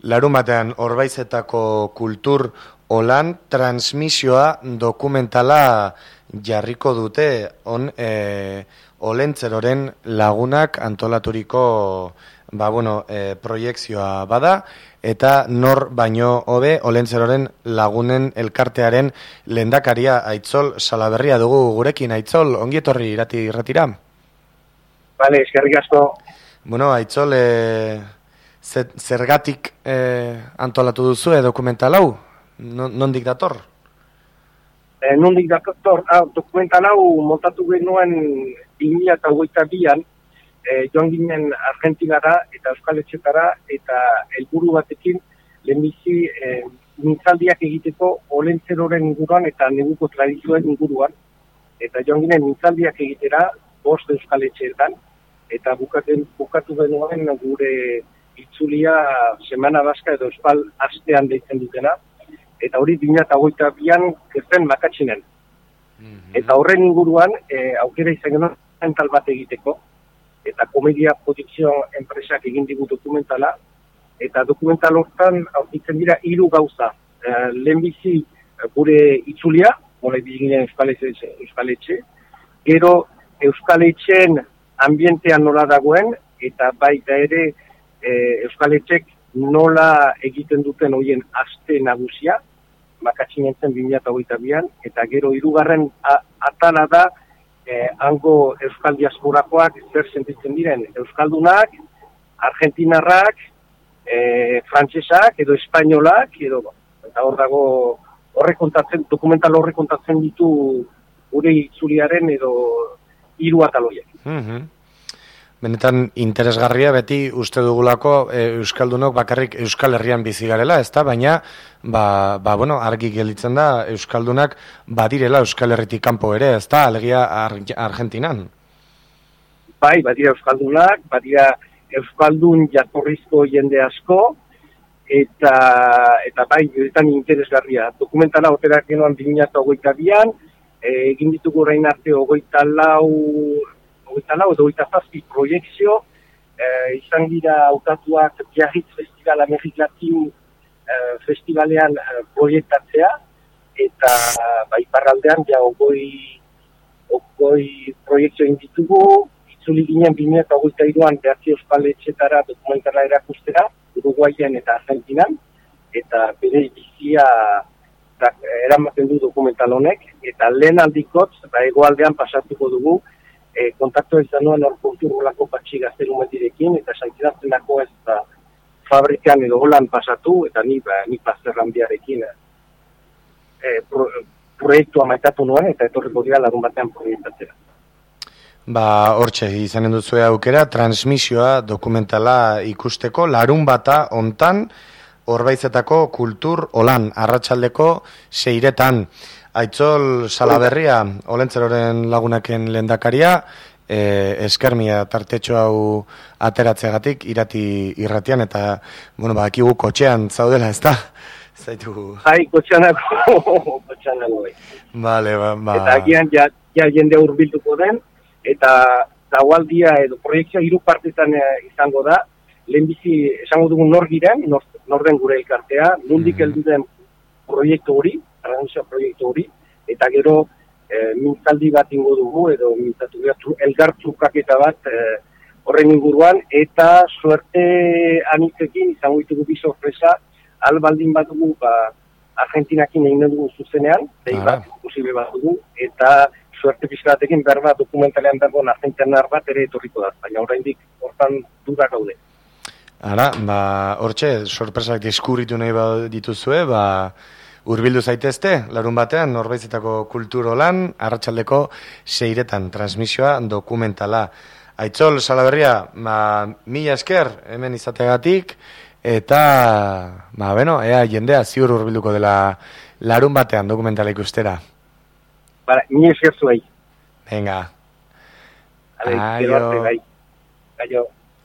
Larunbatean Orbaizetako kultur olan transmisioa dokumentala jarriko dute Olentzeroren lagunak antolaturiko proiekzioa bada, eta nor baino hobe Olentzeroren lagunen elkartearen lehendakaria Aitzol Salaberria dugu gurekin. Aitzol, ongi etorri irratira. Bale, eskerrik asko. Bueno, Aitzol, zergatik antolatu duzu dokumental hau? Nondik dator? Nondik dator, dokumental hau montatu genuen 2022an, joan ginen Argentinara eta Euskal Etxetara, eta helburu batekin lehenbizi mintzaldiak egiteko Olentzeroren inguruan eta neguko tradizioen inguruan, eta joan ginen mintzaldiak egitera 5 Euskal Etxeetan, eta bukatu genuen gure itzulia Semana Baska edo Euskal Astean deitzen dutena, eta hori 2022an zen Makatxinen. Eta horren inguruan aukera izan genuen dokumental bat egiteko, eta Komedia Produkzio enpresak egin digu dokumentala, eta dokumental hortan aurkitzen dira 3 gauza. Lehenbizi gure itzulia, hori biginen Euskal Etxe, gero Euskal Etxeen ambientean nola dagoen, eta baita ere Euskal Etxek nola egiten duten horien aste nagusia, Makatxinen zen 2022an, eta gero 3. atala da hango Euskal Diasporakoak zer sentitzen diren, Euskaldunak, Argentinarrak, Frantsesak edo Espainolak, eta hor dago dokumental horrek kontatzen ditu gure itzuliaren edo 3 ataloiak. Benetan interesgarria, beti uste dugulako Euskaldunok bakarrik Euskal Herrian bizi garela, ezta? Baina argi gelditzen da Euskaldunak badirela Euskal Herritik kanpo ere, ezta? Alegia Argentinan. Bai, badira Euskaldunak, badira Euskaldun jatorrizko jende asko, eta bai, benetan interesgarria. Dokumentala operak genuen 2022an, egin ditugu orain arte 24 edo 27 proiektzio, izan dira hautatuak Biarritz Festival Amerik Latin festivalean proiektatzea, eta iparraldean ja 20 proiektzio egin ditugu, itzuli ginen 2023an 9 Euskal Etxetara dokumentala erakustera, Uruguayen eta Argentinan, eta bere bizia eramaten du dokumental honek, eta lehen aldikotz, hegoaldean pasatuko dugu, kontaktua izan nuen hor kulturolako patxi gaztelumetirekin, eta santiratzen dako ez fabrikan edo holan pasatu, eta ni plazerran biarekin proiektua maitatu nuen, eta etorriko dira Larunbatean proiektatzera. Hortxe, izanen duzu aukera, transmisioa dokumentala ikusteko, Larunbata hontan, Orbaizetako kultur olan, arratsaldeko 6etan. Aitzol Salaberria, Olentzeroren lagunaken lehendakaria, eskermia tartetxo hau ateratzeagatik irratian, eta, akigu kotxean zaudela, ez da? Zaitu... Hai, kotxeanako, Vale, Eta agian, ja jende hurbilduko den, eta daualdia edo proiektzioa 3 partetan izango da, lehenbizi esango dugu nor giren, nor den gure elkartea, nondik heldu den proiektu hori, eta gero mintzaldi bat ingo dugu, edo mintzatu elgartzukaketa bat horren inguruan, eta suerte anitzekin izango ditugu bi sorpresa, albaldin bat dugu Argentinakin egin dugu zuzenean, posible bat dugu, eta suerte pixkatekin berba dokumentalean dagoen argentinar bat ere etorriko da, baina oraindik hortan dudak gaude. Hortxe, sorpresak deskubritu nahi dituzue, hurbildu zaitezte, Larunbatean, Orbaizetako kultur olan, arratsaldeko 6etan, transmisioa dokumentala. Aitzol Salaberria, mila esker, hemen izategatik, eta, ea jendea ziur hurbilduko dela Larunbatean dokumentala ikustera. Mila esker zuei. Venga. Aio.